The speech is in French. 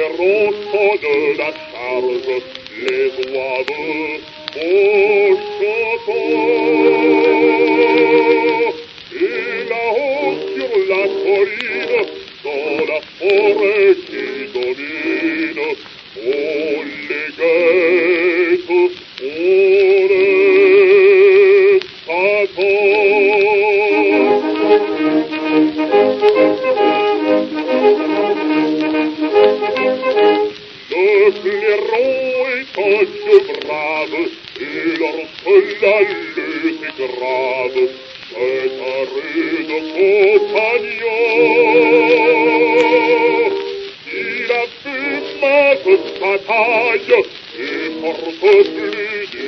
clairon sonne la charge, les oiseaux au château. Et là-haut sur la colline, dans la forêt qui domine, on les guette, on les attend. Le clairon est un dieu brave, et lorsque la lutte est grave, c'est un rude compagnon. Il a vu maintes batailles, et porte plus